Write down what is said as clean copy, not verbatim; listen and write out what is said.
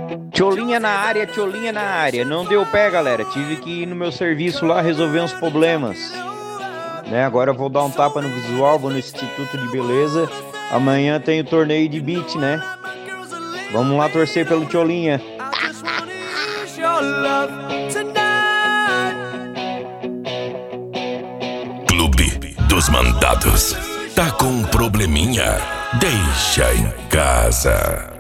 Tcholinha na área, tcholinha na área. Não deu pé, galera. Tive que ir no meu serviço lá resolver uns problemas. Né? Agora eu vou dar um tapa no visual, vou no Instituto de Beleza. Amanhã tem o torneio de beat, né? Vamos lá torcer pelo Tcholinha. Clube dos Mandados. Tá com um probleminha? Deixa em casa.